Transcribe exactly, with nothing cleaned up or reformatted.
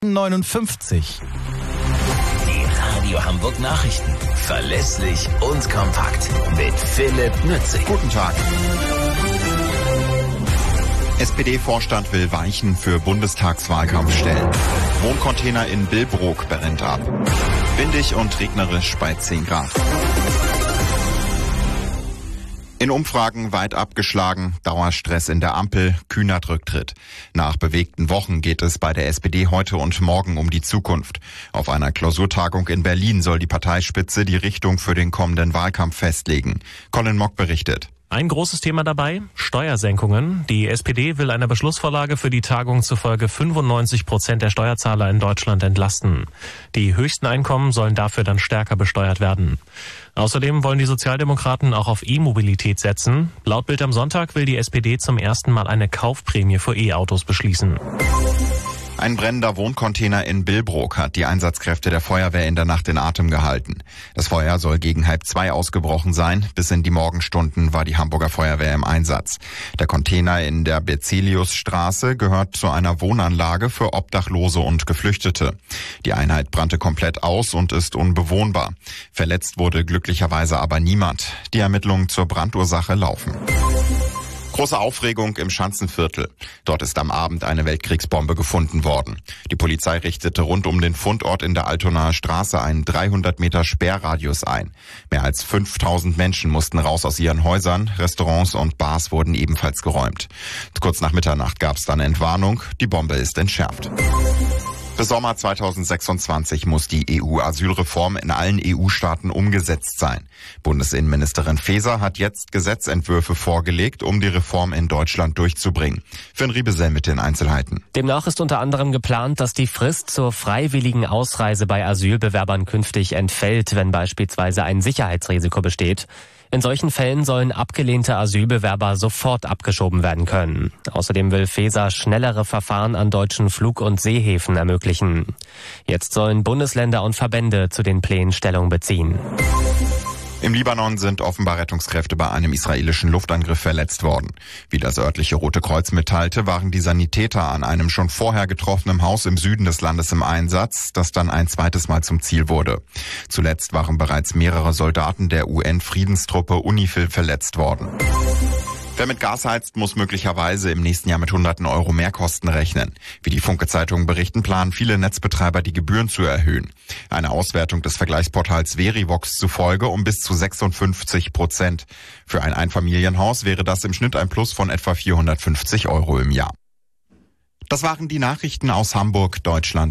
neunundfünfzig. Die Radio Hamburg Nachrichten. Verlässlich und kompakt. Mit Philipp Nützig. Guten Tag. S P D-Vorstand will Weichen für Bundestagswahlkampf stellen. Wohncontainer in Billbrook brennt ab. Windig und regnerisch bei zehn Grad. In Umfragen weit abgeschlagen, Dauerstress in der Ampel, kühner Rücktritt. Nach bewegten Wochen geht es bei der S P D heute und morgen um die Zukunft. Auf einer Klausurtagung in Berlin soll die Parteispitze die Richtung für den kommenden Wahlkampf festlegen. Colin Mock berichtet. Ein großes Thema dabei, Steuersenkungen. Die S P D will einer Beschlussvorlage für die Tagung zufolge fünfundneunzig Prozent der Steuerzahler in Deutschland entlasten. Die höchsten Einkommen sollen dafür dann stärker besteuert werden. Außerdem wollen die Sozialdemokraten auch auf E-Mobilität setzen. Laut Bild am Sonntag will die S P D zum ersten Mal eine Kaufprämie für E-Autos beschließen. Ein brennender Wohncontainer in Billbrook hat die Einsatzkräfte der Feuerwehr in der Nacht in Atem gehalten. Das Feuer soll gegen halb zwei ausgebrochen sein. Bis in die Morgenstunden war die Hamburger Feuerwehr im Einsatz. Der Container in der Berzeliusstraße gehört zu einer Wohnanlage für Obdachlose und Geflüchtete. Die Einheit brannte komplett aus und ist unbewohnbar. Verletzt wurde glücklicherweise aber niemand. Die Ermittlungen zur Brandursache laufen. Große Aufregung im Schanzenviertel. Dort ist am Abend eine Weltkriegsbombe gefunden worden. Die Polizei richtete rund um den Fundort in der Altonaer Straße einen dreihundert Meter Sperrradius ein. Mehr als fünftausend Menschen mussten raus aus ihren Häusern. Restaurants und Bars wurden ebenfalls geräumt. Kurz nach Mitternacht gab es dann Entwarnung. Die Bombe ist entschärft. Bis Sommer zweitausendsechsundzwanzig muss die E U-Asylreform in allen E U-Staaten umgesetzt sein. Bundesinnenministerin Faeser hat jetzt Gesetzentwürfe vorgelegt, um die Reform in Deutschland durchzubringen. Finn Riebesell mit den Einzelheiten. Demnach ist unter anderem geplant, dass die Frist zur freiwilligen Ausreise bei Asylbewerbern künftig entfällt, wenn beispielsweise ein Sicherheitsrisiko besteht. In solchen Fällen sollen abgelehnte Asylbewerber sofort abgeschoben werden können. Außerdem will Faeser schnellere Verfahren an deutschen Flug- und Seehäfen ermöglichen. Jetzt sollen Bundesländer und Verbände zu den Plänen Stellung beziehen. Im Libanon sind offenbar Rettungskräfte bei einem israelischen Luftangriff verletzt worden. Wie das örtliche Rote Kreuz mitteilte, waren die Sanitäter an einem schon vorher getroffenen Haus im Süden des Landes im Einsatz, das dann ein zweites Mal zum Ziel wurde. Zuletzt waren bereits mehrere Soldaten der U N-Friedenstruppe UNIFIL verletzt worden. Wer mit Gas heizt, muss möglicherweise im nächsten Jahr mit hunderten Euro Mehrkosten rechnen. Wie die Funke-Zeitungen berichten, planen viele Netzbetreiber, die Gebühren zu erhöhen. Eine Auswertung des Vergleichsportals Verivox zufolge um bis zu sechsundfünfzig Prozent. Für ein Einfamilienhaus wäre das im Schnitt ein Plus von etwa vierhundertfünfzig Euro im Jahr. Das waren die Nachrichten aus Hamburg, Deutschland.